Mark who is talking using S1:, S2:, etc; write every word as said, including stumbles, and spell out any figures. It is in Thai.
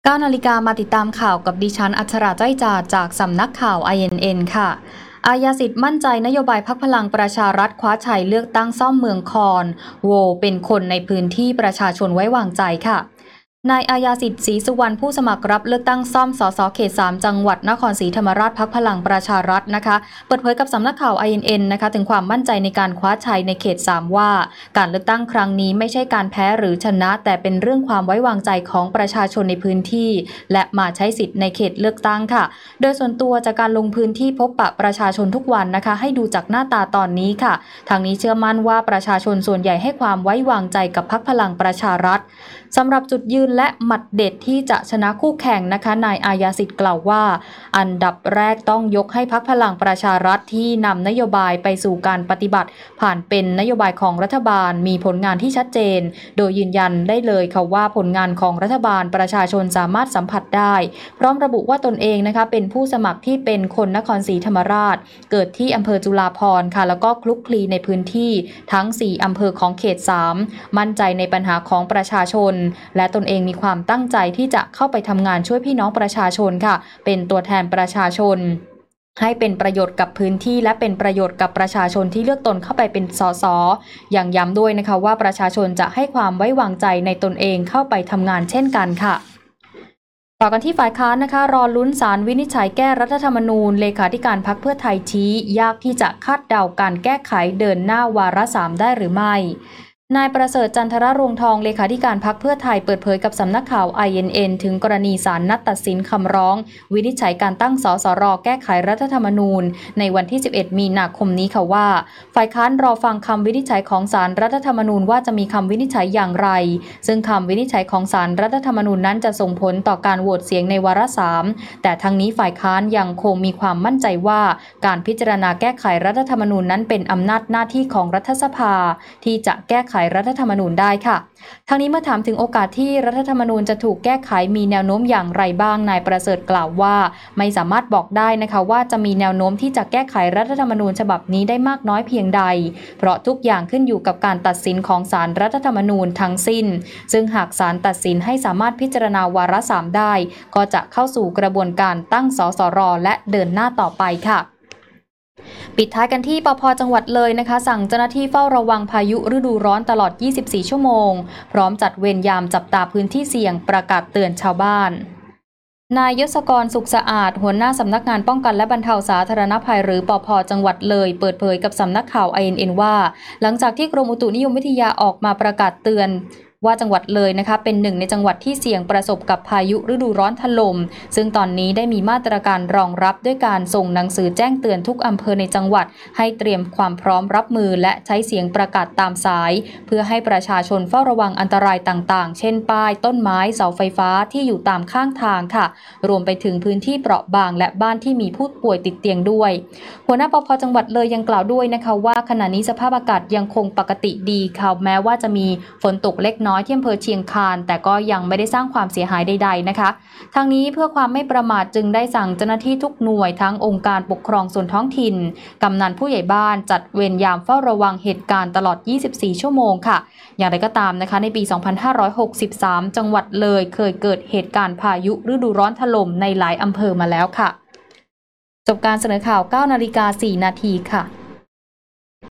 S1: เก้านาฬิกามาติดตามข่าวกับดิฉันอัชราจ้อยจาจากสำนักข่าว ไอ เอ็น เอ็น ค่ะอายาสิทธิ์มั่นใจนโยบายพรรคพลังประชารัฐคว้าชัยเลือกตั้งซ่อมเมืองคอนโวเป็นคนในพื้นที่ประชาชนไว้วางใจค่ะนายอายาสิทธิ์ศรีสุวรรณผู้สมัครรับเลือกตั้งซ่อมสสเขตสามจังหวัดนครศรีธรรมราชพรรคพลังประชารัฐนะคะเปิดเผยกับสำนักข่าว ไอ เอ็น เอ็น นะคะถึงความมั่นใจในการคว้าชัยในเขตสามว่าการเลือกตั้งครั้งนี้ไม่ใช่การแพ้หรือชนะแต่เป็นเรื่องความไว้วางใจของประชาชนในพื้นที่และมาใช้สิทธิ์ในเขตเลือกตั้งค่ะโดยส่วนตัวจากการลงพื้นที่พบปะประชาชนทุกวันนะคะให้ดูจากหน้าตาตอนนี้ค่ะทางนี้เชื่อมั่นว่าประชาชนส่วนใหญ่ให้ความไว้วางใจกับพรรคพลังประชารัฐสำหรับจุดยืนและหมัดเด็ดที่จะชนะคู่แข่งนะคะนายอายาสิทธิ์กล่าวว่าอันดับแรกต้องยกให้พรรคพลังประชารัฐที่นำนโยบายไปสู่การปฏิบัติผ่านเป็นนโยบายของรัฐบาลมีผลงานที่ชัดเจนโดยยืนยันได้เลยค่ะว่าผลงานของรัฐบาลประชาชนสามารถสัมผัสได้พร้อมระบุว่าตนเองนะคะเป็นผู้สมัครที่เป็นคนนครศรีธรรมราชเกิดที่อำเภอจุฬาภรณ์ค่ะแล้วก็คลุกคลีในพื้นที่ทั้งสี่อำเภอของเขตสามมั่นใจในปัญหาของประชาชนและตนเองมีความตั้งใจที่จะเข้าไปทำงานช่วยพี่น้องประชาชนค่ะเป็นตัวแทนประชาชนให้เป็นประโยชน์กับพื้นที่และเป็นประโยชน์กับประชาชนที่เลือกตนเข้าไปเป็นสสอย่างย้ำด้วยนะคะว่าประชาชนจะให้ความไว้วางใจในตนเองเข้าไปทำงานเช่นกันค่ะต่อกันที่ฝ่ายค้านนะคะรอลุ้นศาลวินิจฉัยแก้รัฐธรรมนูญเลขาธิการพรรคเพื่อไทยชี้ยากที่จะคาดเดาการแก้ไขเดินหน้าวาระสามได้หรือไม่นายประเสริฐจันทรรวงทองเลขาธิการพรรคเพื่อไทยเปิดเผยกับสำนักข่าว ไอ เอ็น เอ็น ถึงกรณีศาลนัดตัดสินคำร้องวินิจฉัยการตั้งสสรแก้ไขรัฐธรรมนูญในวันที่สิบเอ็ดมีนาคมนี้ค่ะว่าฝ่ายค้านรอฟังคำวินิจฉัยของศาลรัฐธรรมนูญว่าจะมีคำวินิจฉัยอย่างไรซึ่งคำวินิจฉัยของศาลรัฐธรรมนูญนั้นจะส่งผลต่อการโหวตเสียงในวาระสามแต่ทั้งนี้ฝ่ายค้านยังคงมีความมั่นใจว่าการพิจารณาแก้ไขรัฐธรรมนูญนั้นเป็นอำนาจหน้าที่ของรัฐสภาที่จะแก้ไขรัฐธรรมนูญได้ค่ะทั้งนี้เมื่อถามถึงโอกาสที่รัฐธรรมนูญจะถูกแก้ไขมีแนวโน้มอย่างไรบ้างนายประเสริฐกล่าวว่าไม่สามารถบอกได้นะคะว่าจะมีแนวโน้มที่จะแก้ไขรัฐธรรมนูญฉบับนี้ได้มากน้อยเพียงใดเพราะทุกอย่างขึ้นอยู่กับการตัดสินของศาลรัฐธรรมนูญทั้งสิ้นซึ่งหากศาลตัดสินให้สามารถพิจารณาวาระสามได้ก็จะเข้าสู่กระบวนการตั้งสสรและเดินหน้าต่อไปค่ะปิดท้ายกันที่ปภ.จังหวัดเลยนะคะสั่งเจ้าหน้าที่เฝ้าระวังพายุฤดูร้อนตลอดยี่สิบสี่ชั่วโมงพร้อมจัดเวรยามจับตาพื้นที่เสี่ยงประกาศเตือนชาวบ้านนายยศกรสุขสะอาดหัวหน้าสำนักงานป้องกันและบรรเทาสาธารณภัยหรือปภ.จังหวัดเลยเปิดเผยกับสำนักข่าว ไอ เอ็น เอ็น ว่าหลังจากที่กรมอุตุนิยมวิทยาออกมาประกาศเตือนว่าจังหวัดเลยนะคะเป็นหนึ่งในจังหวัดที่เสี่ยงประสบกับพายุฤดูร้อนถล่มซึ่งตอนนี้ได้มีมาตรการรองรับด้วยการส่งหนังสือแจ้งเตือนทุกอำเภอในจังหวัดให้เตรียมความพร้อมรับมือและใช้เสียงประกาศตามสายเพื่อให้ประชาชนเฝ้าระวังอันตรายต่างๆเช่นป้ายต้นไม้เสาไฟฟ้าที่อยู่ตามข้างทางค่ะรวมไปถึงพื้นที่เปราะบางและบ้านที่มีผู้ป่วยติดเตียงด้วยหัวหน้าปภ.จังหวัดเลยยังกล่าวด้วยนะคะว่าขณะนี้สภาพอากาศยังคงปกติดีค่ะแม้ว่าจะมีฝนตกเล็กน้อยที่อำเภอเชียงคานแต่ก็ยังไม่ได้สร้างความเสียหายใดๆนะคะทางนี้เพื่อความไม่ประมาทจึงได้สั่งเจ้าหน้าที่ทุกหน่วยทั้งองค์การปกครองส่วนท้องถิ่นกำนันผู้ใหญ่บ้านจัดเวรยามเฝ้าระวังเหตุการณ์ตลอดยี่สิบสี่ชั่วโมงค่ะอย่างไรก็ตามนะคะในปีสองพันห้าร้อยหกสิบสามจังหวัดเลยเคยเกิดเหตุการณ์พายุฤดูร้อนถล่มในหลายอำเภอมาแล้วค่ะจบการเสนอข่าว เก้านาฬิกาสี่นาทีค่ะ